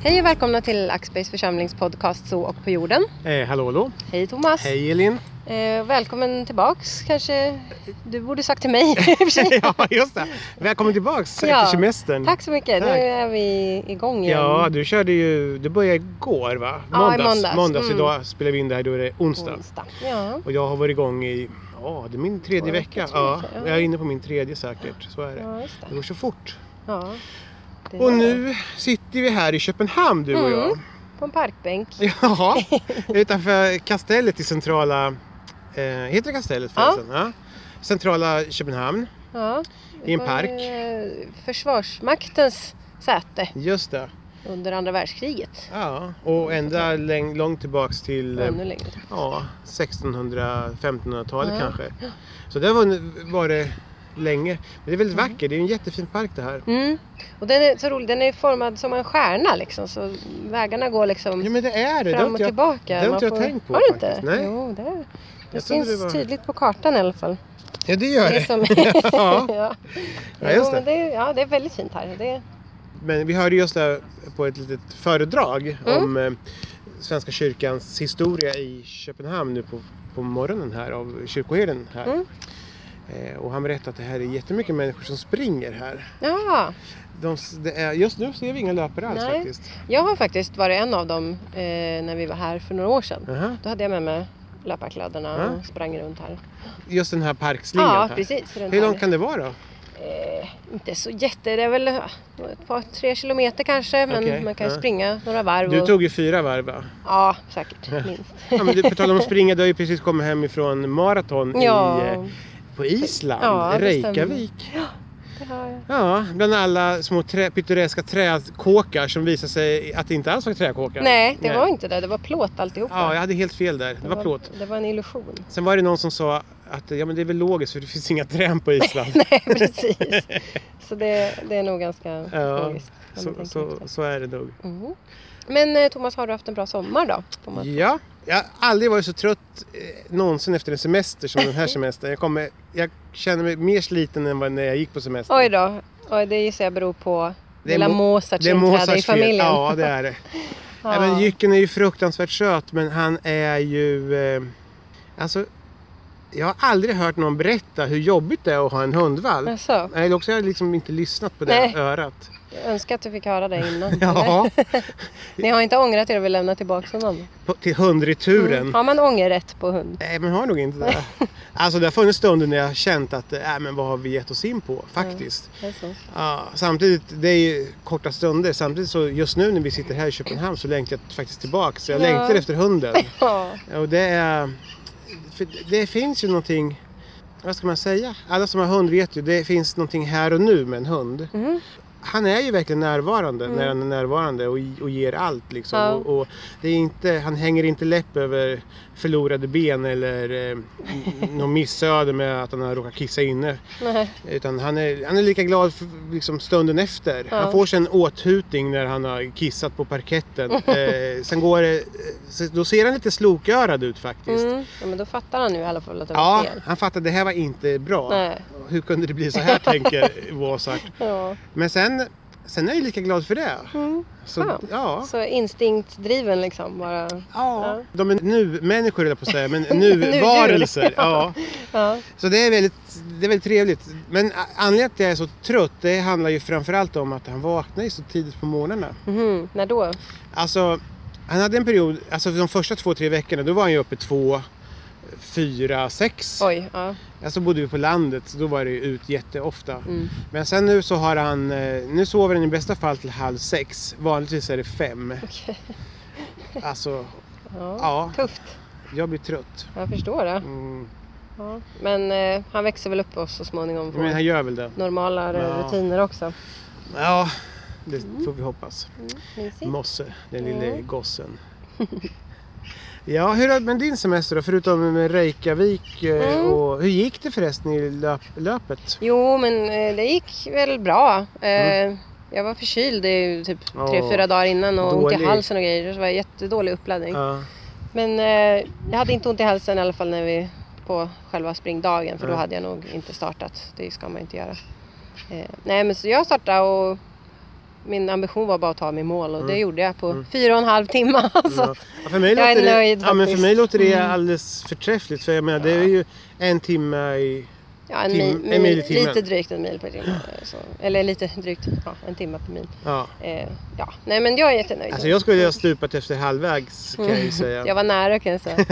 Hej och välkomna till Axbergs församlingspodcast Så och på jorden. Hallå. Hej Thomas. Hej Elin. Välkommen tillbaks. Kanske du borde sagt till mig i och för sig. Ja, just det. Välkommen tillbaks efter semestern. Tack så mycket. Tack. Nu är vi igång igen. Ja, du började igår va? Ja, i måndags. Idag spelar vi in det här, då är det onsdag. Ja. Och jag har varit igång i, det är min tredje vecka. Ja, jag är inne på min tredje säkert, så är det. Ja, just det. Det går så fort. Ja. Och nu sitter vi här i Köpenhamn, du och jag. På en parkbänk. Ja, utanför kastellet i centrala, heter det kastellet förresten? Ja. Centrala Köpenhamn. Ja. I en park. Försvarsmaktens säte. Just det. Under andra världskriget. Ja, och ända långt tillbaks till 1600-1500-talet kanske. Så det var det länge. Men det är väldigt vackert, det är en jättefin park det här. Och den är så rolig, den är formad som en stjärna liksom. Så vägarna går liksom men det är det. fram och tillbaka. Det har inte jag tänkt på. Har du inte? Faktiskt. Nej. Jo, det finns tydligt på kartan i alla fall. Ja, det gör det. Ja, just det. Men det är väldigt fint här. Men vi hörde just det på ett litet föredrag om Svenska kyrkans historia i Köpenhamn nu på morgonen här av kyrkoherden här. Och han berättade att det här är jättemycket människor som springer här. Ja. Just nu ser vi inga löpare alls faktiskt. Jag har faktiskt varit en av dem när vi var här för några år sedan. Då hade jag med mig löparkläderna och sprang runt här. Just den här parkslingan här? Ja, precis. Hur långt kan det vara då? Inte så det är väl ett par 3 kilometer kanske, men man kan springa några varv. Du tog ju 4 varv va? Ja, säkert, minst. Ja, men på tal om att springa, du har ju precis kommit hem ifrån maraton på Island, Reykjavik. Ja, det har jag. Ja, bland alla små pittoreska träkåkar som visar sig att det inte alls var träkåkar. Nej, det var inte det var plåt alltihopa. Ja, jag hade helt fel där. Det var plåt. Det var en illusion. Sen var det någon som sa att men det är väl logiskt för det finns inga träd på Island. Nej, precis. Så det är nog ganska logiskt. Så är det nog. Men Thomas, har du haft en bra sommar då? Ja, jag har aldrig varit så trött någonsin efter en semester som den här semestern. Jag känner mig mer sliten än när jag gick på semester. Oj då. Det gissar jag beror på lilla Mozarts inträde i familjen. Ja, det är det. Ja. Men Jycken är ju fruktansvärt söt, men han är ju... jag har aldrig hört någon berätta hur jobbigt det är att ha en hundvalp. Eller också har jag liksom inte lyssnat på det örat. Jag önskar att du fick höra det innan. Ja. Ni har inte ångrat er och vill lämna tillbaka honom? Till hundreturen. Har man ångerrätt på hund? Nej, man har nog inte det. Alltså det har funnits stunder när jag har känt att men vad har vi gett oss in på faktiskt. Det är så. Ja, samtidigt, det är ju korta stunder. Samtidigt så just nu när vi sitter här i Köpenhamn så längtar jag faktiskt tillbaka. Så jag längtar efter hunden. Och det finns ju någonting, vad ska man säga? Alla som har hund vet ju, det finns någonting här och nu med en hund. Han är ju verkligen närvarande när han är närvarande och ger allt liksom. Och det är inte, han hänger inte läpp över förlorade ben eller någon missöde med att han har råkat kissa inne. Nej. Utan han är lika glad för, liksom, stunden efter. Han får sig en åthutning när han har kissat på parketten. Sen då ser han lite slokörad ut faktiskt. Ja, men då fattar han ju i alla fall att det var fel. Han fattar att det här var inte bra. Nej. Hur kunde det bli så här, tänker Mozart. Men sen är jag lika glad för det. Så instinktdriven liksom bara. Ja. De är nu-människor på att säga, men nu-varelser. Så det är väldigt trevligt. Men anledningen till att jag är så trött, det handlar ju framförallt om att han vaknar så tidigt på morgnarna. När då? Alltså, han hade en period, alltså de första 2-3 veckorna, då var han ju uppe 2, 4, 6. Oj, ja. Alltså bodde vi på landet, så då var det ut jätteofta. Men sen nu så har han, nu sover han i bästa fall till 5:30. Vanligtvis är det 5. Okej. Alltså, tufft. Jag blir trött. Jag förstår det. Ja. Men han växer väl upp oss så småningom. Men han gör väl det. Normala rutiner också. Ja, det får vi hoppas. Mosse, den lille gossen. Ja, men din semester då, förutom med Reykjavik och hur gick det förresten i löpet? Jo, men det gick väl bra. Jag var förkyld typ 3-4 dagar innan och ont i halsen och grejer. Så det var jättedålig uppladdning. Men jag hade inte ont i halsen i alla fall när vi på själva springdagen, för då hade jag nog inte startat. Det ska man inte göra. Nej, men så jag startade och min ambition var bara att ta mig mål och det gjorde jag på 4,5 timmar. Alltså. Ja, för mig låter det, för mig låter det alldeles förträffligt. För jag menar, det är ju 1 timme i... Ja, en mil i timmen. Lite drygt 1 mil per timme. Så. Eller lite drygt 1 timme per mil. Ja. Nej, men jag är jättenöjd. Alltså jag skulle ha stupat efter halvvägs kan jag ju säga. Jag var nära kan jag säga.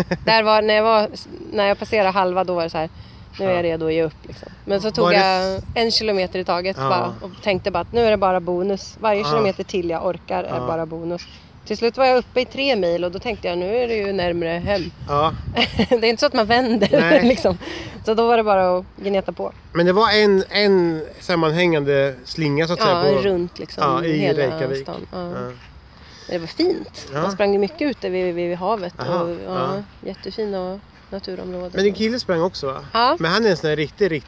När jag passerade halva då var det så här. Nu är jag redo att ge upp liksom. Men så tog jag 1 kilometer i taget bara, och tänkte bara att nu är det bara bonus. Varje kilometer till jag orkar är bara bonus. Till slut var jag uppe i 3 mil och då tänkte jag nu är det ju närmare hem. Ja. Det är inte så att man vänder liksom. Så då var det bara att gneta på. Men det var en sammanhängande slinga så att säga. Ja, runt liksom i hela Reykjavik. Stan. Ja. Det var fint. Man sprang mycket ute vid havet. Jättefina naturområden. Men din kille sprang också va? Ja. Men han är en sån här riktig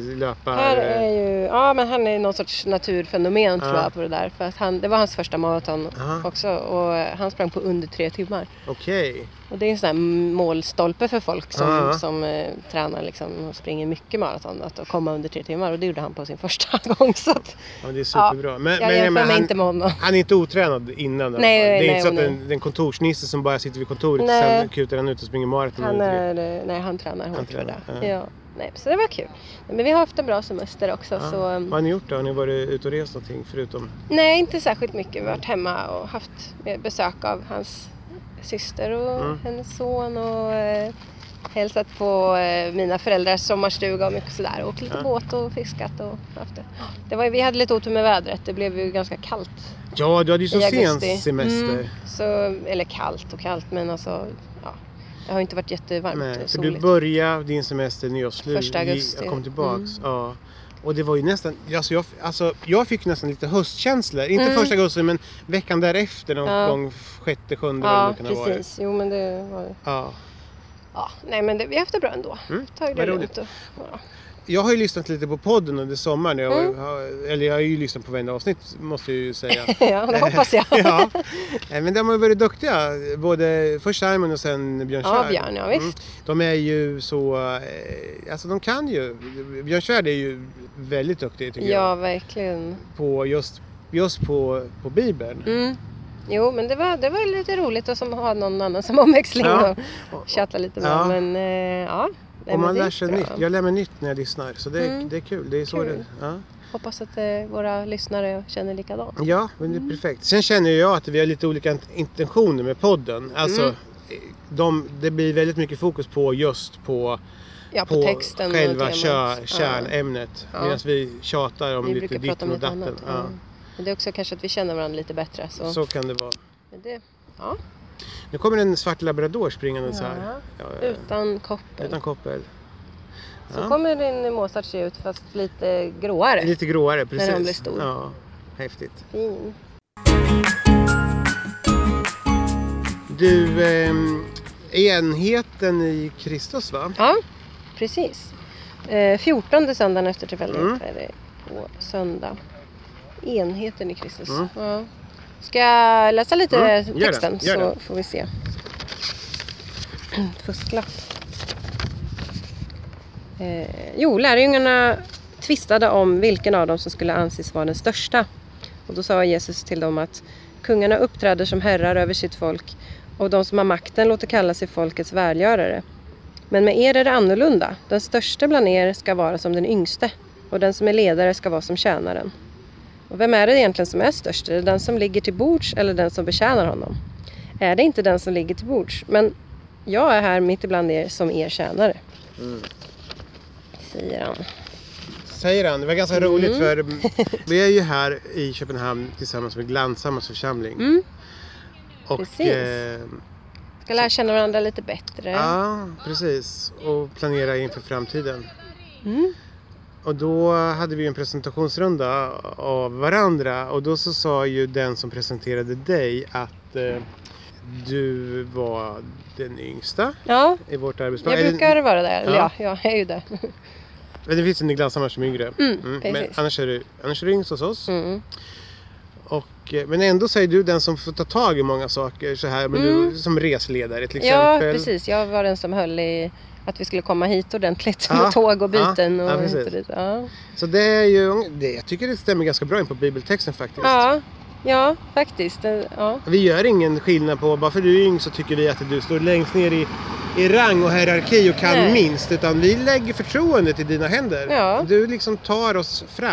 löpare. Men han är någon sorts naturfenomen tror jag på det där. För att det var hans första maraton också. Och han sprang på under 3 timmar. Okej. Och det är en sån här målstolpe för folk som tränar liksom och springer mycket maraton. Att komma under 3 timmar. Och det gjorde han på sin första gång. Så att, det är superbra. Jag jämför mig inte med honom. Han är inte otränad innan. Nej, det är inte så att den kontorsnisse som bara sitter vid kontoret och sen kutar han ut och springer maraton. Han tränar hårt för det. Ja. Nej, så det var kul. Men vi har haft en bra semester också. Så, vad har ni gjort då? Har ni varit ute och rest någonting förutom? Nej, inte särskilt mycket. Vi har varit hemma och haft besök av hans syster och hennes son och hälsat på mina föräldrars sommarstuga och mycket sådär. Och lite båt och fiskat och haft det. Vi hade lite otur med vädret. Det blev ju ganska kallt. Ja, du hade ju så sen semester. Eller kallt men alltså det har inte varit jättevarmt. Nej, för du började din semester när jag 1 augusti. Jag kom tillbaks. Ja. Och det var ju nästan, jag fick nästan lite höstkänslor. Inte 1 augusti men veckan därefter någon gång 6-7 eller kan det vara. Precis. Jo men det var det. Ja. Nej men vi har haft det bra ändå. Tagit det lugnt. Jag har ju lyssnat lite på podden under sommaren. Jag har ju lyssnat på varenda avsnitt måste jag ju säga. Ja, det hoppas jag. Men de har varit duktiga. Både först Simon och sen Björn Svärd. Ja, Björn, visst. De är ju så... Alltså de kan ju... Björn Svärd är ju väldigt duktig tycker jag. Ja, verkligen. På just på Bibeln. Jo, men det var lite roligt att ha någon annan som omväxling och chatta lite med. Men och man lär sig nytt. Jag lär mig nytt när jag lyssnar. Så det är kul. Det är så det. Hoppas att våra lyssnare känner likadant. Ja, men det är perfekt. Sen känner jag att vi har lite olika intentioner med podden. Alltså, det blir väldigt mycket fokus på just på texten själva kärnämnet. Medan vi tjatar om lite ditten och datten. Men det är också kanske att vi känner varandra lite bättre. Så kan det vara. Men Nu kommer en svart labrador springande så här. Utan koppel. Så kommer din Mozart se ut fast lite gråare. Lite gråare, precis. När han blir stor. Ja, häftigt. Fin. Du, enheten i Kristus va? Ja, precis. 14 söndagen efter tillfällighet är det på söndag. Enheten i Kristus. Ja. Ska jag läsa lite texten Gör det. Så får vi se. Fusklapp. Lärjungarna tvistade om vilken av dem som skulle anses vara den största. Och då sa Jesus till dem att kungarna uppträder som herrar över sitt folk och de som har makten låter kalla sig folkets välgörare. Men med er är det annorlunda. Den största bland er ska vara som den yngste och den som är ledare ska vara som tjänaren. Och vem är det egentligen som är störst? Är det den som ligger till bords eller den som betjänar honom? Är det inte den som ligger till bords? Men jag är här mitt ibland er som er tjänare. Säger han. Det var ganska roligt för vi är ju här i Köpenhamn tillsammans med Glanshammars församling. Och ska lära känna varandra lite bättre. Ja, precis. Och planera inför framtiden. Och då hade vi en presentationsrunda av varandra. Och då så sa ju den som presenterade dig att du var den yngsta i vårt arbetslag. Jag brukar vara där. Eller jag är ju där. Men det finns en i Glanshammar som är yngre. Men annars är du yngst hos oss. Och Men ändå så är du den som får ta tag i många saker så här. Men du som resledare till exempel. Ja, precis. Jag var den som höll i att vi skulle komma hit ordentligt med tåg och byten. Och precis. Så det är ju, jag tycker det stämmer ganska bra in på bibeltexten faktiskt. Ja, faktiskt. Ja. Vi gör ingen skillnad på, bara för du är yng så tycker vi att du står längst ner i rang och hierarki och kan minst. Utan vi lägger förtroendet i dina händer. Ja. Du liksom tar oss fram.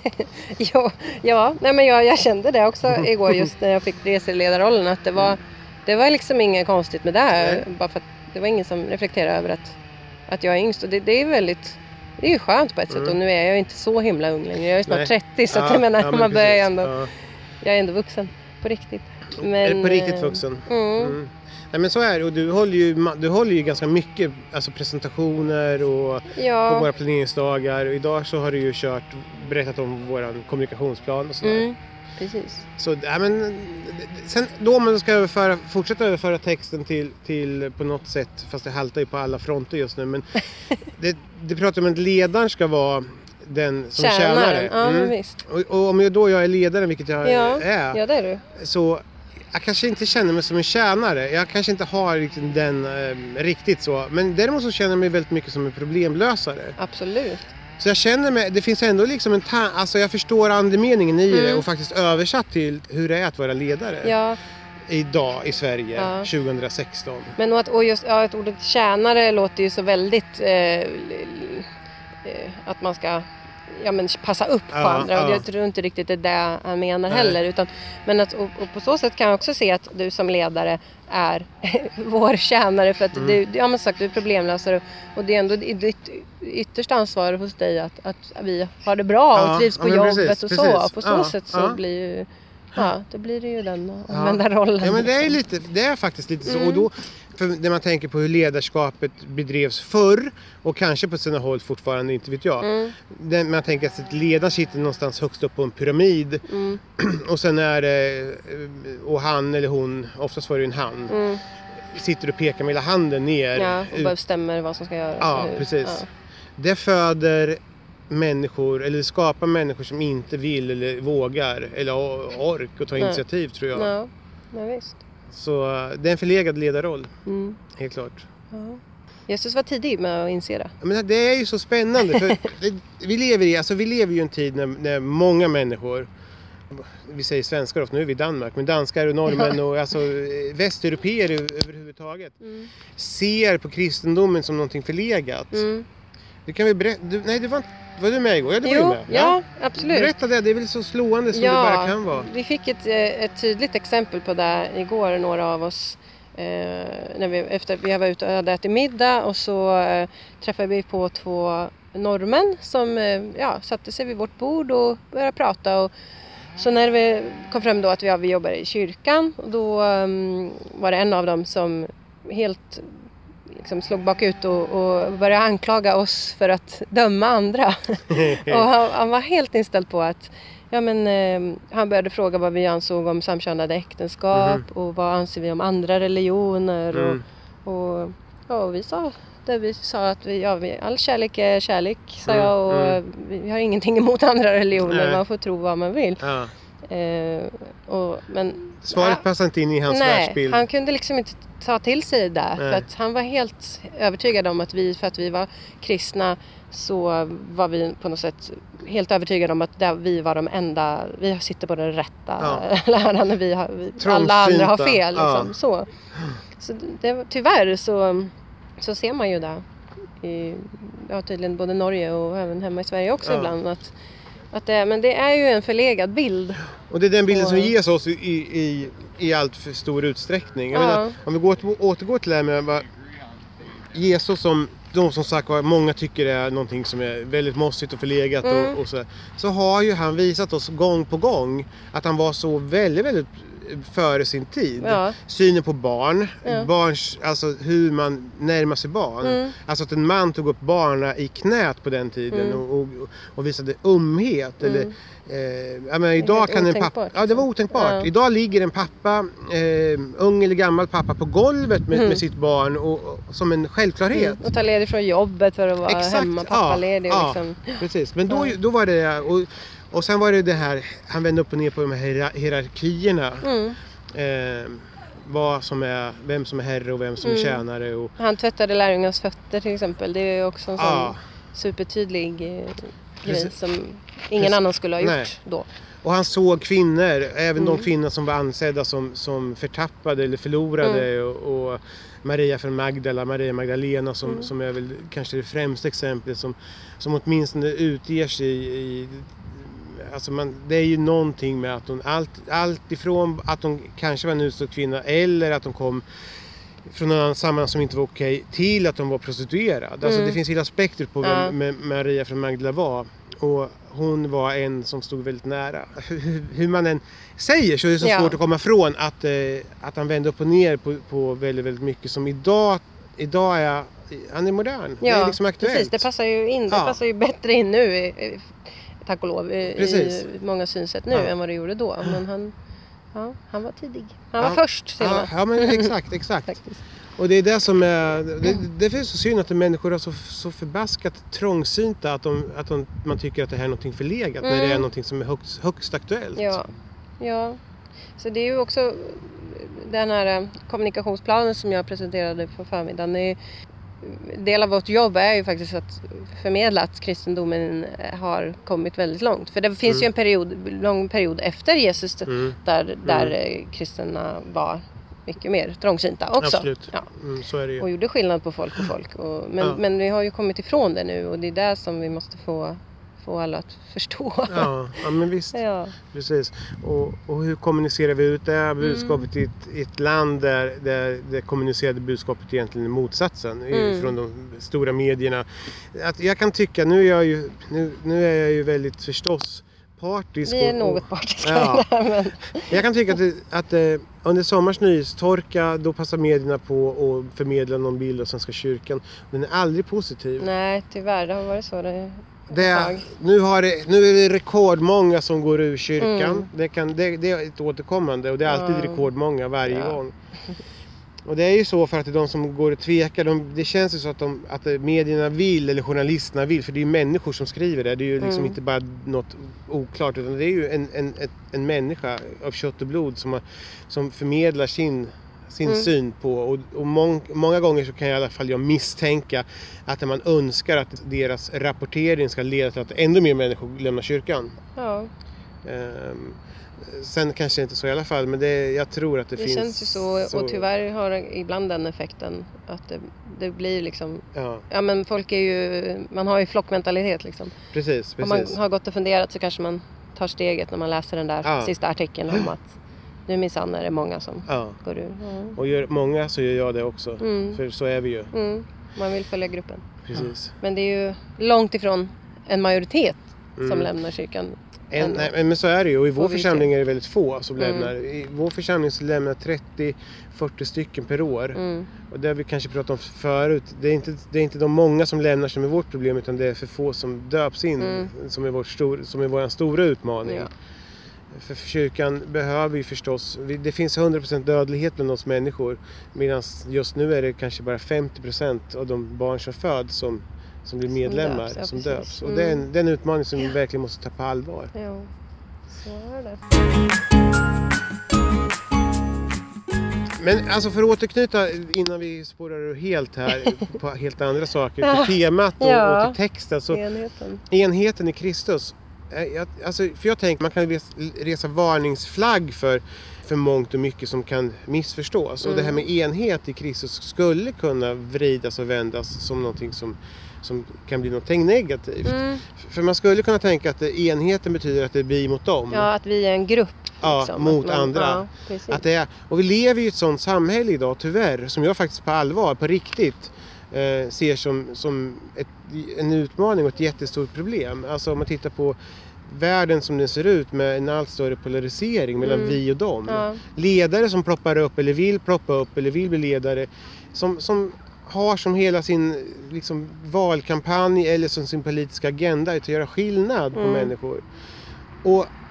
Nej, men jag kände det också igår just när jag fick reseledarrollen. Att det var liksom inget konstigt med det här. Bara för att det var ingen som reflekterade över att jag är yngst. Och det är väldigt... Det är ju skönt på ett sätt och nu är jag inte så himla ung längre. Jag är snart 30 så att jag menar man börjar ändå... Jag är ändå vuxen på riktigt. Men, är det på riktigt vuxen? Nej, men så är det. Och du håller ju ganska mycket alltså presentationer och på våra planeringsdagar. Och idag så har du ju berättat om vår kommunikationsplan och sådär. Precis. Så men sen då om man ska fortsätta överföra texten till på något sätt, fast det haltar ju på alla fronter just nu, men det pratar om att ledaren ska vara den som tjänare. Ja, men visst. Och om jag är ledaren, vilket jag är. Ja, det är du. Så jag kanske inte känner mig som en tjänare. Jag kanske inte har liksom den riktigt så. Men däremot så känner jag mig väldigt mycket som en problemlösare. Absolut. Så jag känner mig, det finns ändå liksom alltså jag förstår andemeningen i det och faktiskt översatt till hur det är att vara ledare. Idag i Sverige 2016. Men och just ett ordet tjänare låter ju så väldigt att man ska passa upp på andra och jag tror inte riktigt det är det han menar heller men att och på så sätt kan jag också se att du som ledare är vår tjänare för att du är problemlösare och det är ändå ditt yttersta ansvar hos dig att vi har det bra och trivs på jobbet precis. På så sätt så blir ju då blir det ju den omvända rollen. Ja, men det är faktiskt lite så och då för när man tänker på hur ledarskapet bedrevs förr och kanske på sina håll fortfarande, inte vet jag. Man tänker att ledaren sitter någonstans högst upp på en pyramid och sen är det, och han eller hon, oftast var det en han, sitter och pekar med hela handen ner. Ja, och bara bestämmer vad som ska göras. Ja, precis. Det föder människor, eller skapar människor som inte vill eller vågar eller ork och ta initiativ tror jag. Ja, visst. Så det är en förlegad ledarroll, helt klart. Ja. Jesus var tidig med att inse det. Men det är ju så spännande, för vi lever ju i en tid när många människor, vi säger svenskar ofta, nu är vi i Danmark, men danskar och norrmän och alltså västeuropeer överhuvudtaget ser på kristendomen som någonting förlegat. Det kan vi berätta, var du med igår? Ja, du var ju med. Ja, absolut. Berätta det är väl så slående som det bara kan vara. Vi fick ett tydligt exempel på det igår, några av oss. Efter vi var ute och hade ätit middag och så träffade vi på 2 norrmän som satte sig vid vårt bord och började prata. Och så när vi kom fram då att vi jobbar i kyrkan, då var det en av dem som helt liksom slog bakut och började anklaga oss för att döma andra. Och han var helt inställd på att han började fråga vad vi ansåg om samkönade äktenskap och vad anser vi om andra religioner och vi sa att all kärlek är kärlek, sa jag, och vi har ingenting emot andra religioner. Man får tro vad man vill. Men svaret passar inte in i hans världsbild. Han kunde liksom inte ta till sig det för att han var helt övertygad om att för att vi var kristna så var vi på något sätt helt övertygade om att vi var de enda, vi sitter på den rätta läran när alla andra har fel liksom. Så tyvärr så ser man ju det i tydligen både Norge och även hemma i Sverige också ibland men det är ju en förlegad bild. Och det är den bilden som ges oss i allt för stor utsträckning. Jag menar, om vi återgår till det här med Jesus som sagt var många tycker är någonting som är väldigt mossigt och förlegat och så har ju han visat oss gång på gång att han var så väldigt, väldigt före sin tid. Synen på barns, alltså hur man närmar sig barn. Alltså att en man tog upp barnen i knät på den tiden och visade umhet. Eller, idag kan en pappa... det var otänkbart. Idag ligger en pappa, ung eller gammal pappa, på golvet med sitt barn och som en självklarhet. Och ta ledigt från jobbet för att vara hemma, pappaledig. Liksom. Precis. Men då var det... Och sen var det här, han vände upp och ner på de här hierarkierna. Vem som är herre och vem som är tjänare. Och... Han tvättade lärjungarnas fötter till exempel. Det är också en sån supertydlig grej som ingen annan skulle ha gjort då. Och han såg kvinnor, även de kvinnor som var ansedda som förtappade eller förlorade. Och Maria från Maria Magdalena som är väl kanske det främsta exemplet som åtminstone utger sig i alltså det är ju någonting med att hon allt ifrån att hon kanske var en utstött kvinna eller att hon kom från någon annan sammanhang som inte var okej till att hon var prostituerad. Alltså det finns hela spektrum på vem Maria från Magdalena var. Och hon var en som stod väldigt nära. Hur man än säger så är det så svårt att komma ifrån att han vände upp och ner på väldigt, väldigt mycket som idag är han är modern. Det är liksom aktuellt. Precis, det passar ju in. Det passar ju bättre in nu tack och lov i många synsätt nu än vad det gjorde då. Men han var tidig. Han var först till och med. Ja, men exakt. Och det är det som är det finns så synd att människor är så förbaskat trångsynta att man tycker att det här är någonting förlegat när det är någonting som är högst aktuellt. Ja. Så det är ju också den här kommunikationsplanen som jag presenterade på förmiddagen. Del av vårt jobb är ju faktiskt att förmedla att kristendomen har kommit väldigt långt. För det finns ju en lång period efter Jesus där kristna var mycket mer trångsynta också. Absolut. Ja. Så är det ju. Och gjorde skillnad på folk och folk. Men vi har ju kommit ifrån det nu och det är där som vi måste få alla att förstå. Ja, men visst. Ja. Precis. Och hur kommunicerar vi ut det här budskapet i ett land där det kommunicerade budskapet egentligen är motsatsen från de stora medierna. Att jag kan tycka, nu är jag ju väldigt förstås partisk. Vi är något partiska. Men... Jag kan tycka att under sommars nyhetstorka då passar medierna på att förmedla någon bild av Svenska kyrkan. Den är aldrig positiv. Nej, tyvärr. Det har varit så. Nu är det rekordmånga som går ur kyrkan. Det är ett återkommande och det är alltid rekordmånga varje gång. Och det är ju så för att det är de som går och tvekar. Det känns ju så att medierna vill eller journalisterna vill. För det är ju människor som skriver det. Det är ju liksom inte bara något oklart. Utan det är ju en människa av kött och blod som förmedlar sin syn på. Och många gånger så kan jag i alla fall misstänka att man önskar att deras rapportering ska leda till att ännu mer människor lämnar kyrkan. Ja. Sen kanske inte så i alla fall, men jag tror att det finns... Det känns ju så, och tyvärr har ibland den effekten att det blir liksom... Ja, men folk är ju... Man har ju flockmentalitet liksom. Precis. Om man har gått och funderat så kanske man tar steget när man läser den där sista artikeln om att nu minsann är det många som går ur. Ja. Och gör många så gör jag det också. För så är vi ju. Man vill följa gruppen. Precis. Men det är ju långt ifrån en majoritet som lämnar kyrkan. Nej, men så är det ju. Och i vår församling är det väldigt få som lämnar. I vår församling så lämnar 30-40 stycken per år. Och det har vi kanske pratat om förut. Det är inte de många som lämnar som är vårt problem, utan det är för få som döps in som är vår stora utmaning. Ja. För kyrkan behöver ju förstås, det finns 100% dödlighet bland oss människor, medan just nu är det kanske bara 50% av de barn som föds som blir medlemmar, som döps. Och det är en utmaning som vi verkligen måste ta på allvar. Ja, så är det. Men alltså för att återknyta innan vi spårar helt här på helt andra saker, till temat och till texten. Så enheten i Kristus. För jag tänker man kan resa varningsflagg för mångt och mycket som kan missförstås. Och det här med enhet i Kristus skulle kunna vridas och vändas som någonting som kan bli något negativt. För man skulle kunna tänka att enheten betyder att det är vi mot dem. Ja, att vi är en grupp. Liksom, mot andra. Ja, och vi lever i ett sånt samhälle idag tyvärr, som jag faktiskt på allvar, på riktigt ser som en utmaning och ett jättestort problem. Alltså om man tittar på världen som den ser ut med en allt större polarisering mellan vi och dem. Ja. Ledare som ploppar upp eller vill ploppa upp eller vill bli ledare som har som hela sin liksom, valkampanj eller som sin politiska agenda att göra skillnad på människor. Och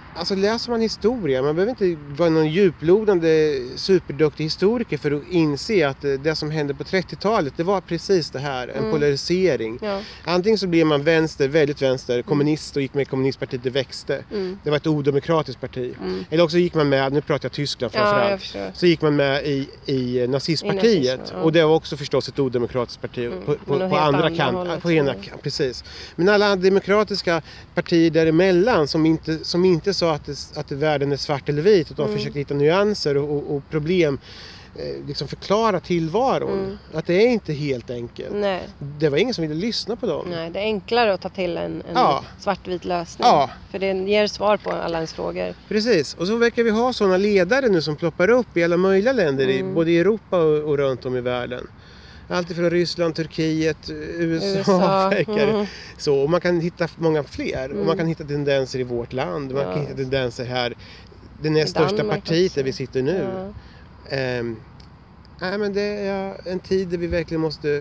Alltså läser man historia, man behöver inte vara någon djuplodande superduktig historiker för att inse att det som hände på 30-talet, det var precis det här, en polarisering. Ja. Antingen så blir man vänster, väldigt vänster, kommunist och gick med i kommunistpartiet, det växte. Det var ett odemokratiskt parti. Eller också gick man med, nu pratar jag Tyskland framförallt, så gick man med i nazistpartiet. Och det var också förstås ett odemokratiskt parti på andra kanten, på ena kanten, precis. Men alla demokratiska partier däremellan som inte sa att världen är svart eller vit, utan försökte hitta nyanser och problem, liksom förklara tillvaron. Att det är inte helt enkelt. Nej. Det var ingen som ville lyssna på dem. Nej, det är enklare att ta till en svartvit lösning. Ja. För det ger svar på alla ens frågor. Precis, och så verkar vi ha sådana ledare nu som ploppar upp i alla möjliga länder, både i Europa och runt om i världen. Allt från Ryssland, Turkiet, USA. Så, och man kan hitta många fler. Och man kan hitta tendenser i vårt land. Man kan hitta tendenser här. Det näst största partiet där vi sitter nu. Men det är en tid där vi verkligen måste...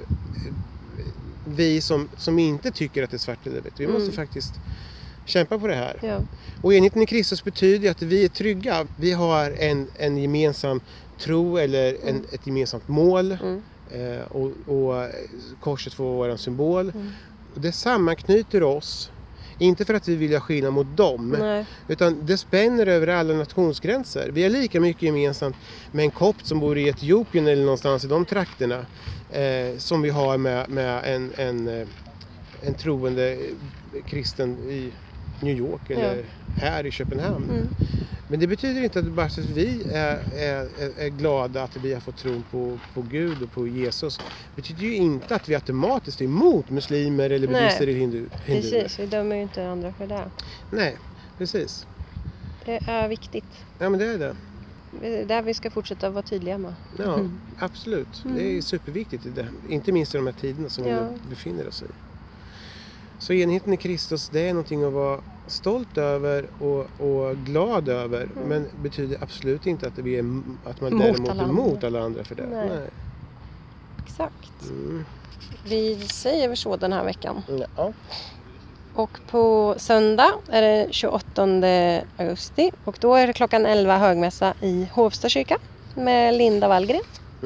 Vi som inte tycker att det är svart eller vitt. Vi måste faktiskt kämpa på det här. Ja. Och enheten i Kristus betyder att vi är trygga. Vi har en gemensam tro eller ett gemensamt mål. Och korset får vara en symbol. Och det sammanknyter oss, inte för att vi vill ha skillnad mot dem, utan det spänner över alla nationsgränser. Vi har lika mycket gemensamt med en kopt som bor i Etiopien eller någonstans i de trakterna, som vi har med en troende kristen i New York eller här i Köpenhamn. Men det betyder inte att bara att vi är glada att vi har fått tron på Gud och på Jesus. Det betyder ju inte att vi automatiskt är emot muslimer eller buddister eller hinduer. Precis, vi dömer ju inte andra för det. Nej, precis. Det är viktigt. Ja, men det är det. Det är där vi ska fortsätta vara tydliga med. Ja, absolut. Det är superviktigt. Inte minst i de här tiderna som vi befinner oss i. Så enheten i Kristus, det är någonting att vara stolt över och glad över. Men betyder absolut inte att man däremot är emot alla andra för det. Nej. Exakt. Vi säger väl så den här veckan. Ja. Och på söndag är det 28 augusti. Och då är det klockan 11 högmässa i Hovsta kyrka med Linda Wallgren.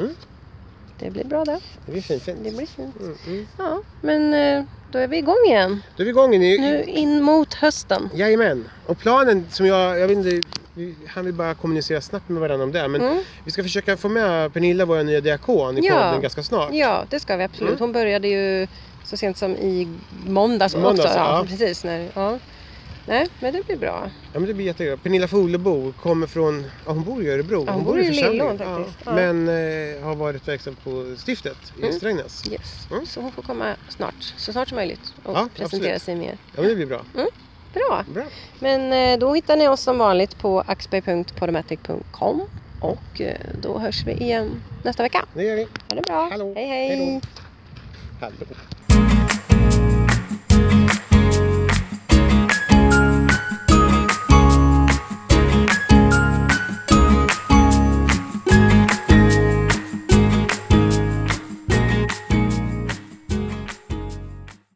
Det blir bra där. Det blir fint. Det blir fint. Ja, men då är vi igång igen. Då är vi igång igen. Nu in mot hösten. Jajamän. Och planen som jag vet inte, han vill bara kommunicera snabbt med varandra om det. Men vi ska försöka få med Pernilla, vår nya diakon, i podden ganska snart. Ja, det ska vi absolut. Hon började ju så sent som i måndags också. Ja. Precis. Nej, men det blir bra. Ja, men det blir jättebra. Pernilla Folebo kommer från... Ja, hon bor i Örebro. Ja, hon bor i Lillån faktiskt. Ja. Men har varit verksam på stiftet i Strängnäs. Yes. Så hon får komma så snart som möjligt och presentera sig mer. Ja, men det blir bra. Bra. Men då hittar ni oss som vanligt på axberg.podomatic.com och då hörs vi igen nästa vecka. Det gör vi. Ha det bra. Hallå. Hej. Hallå.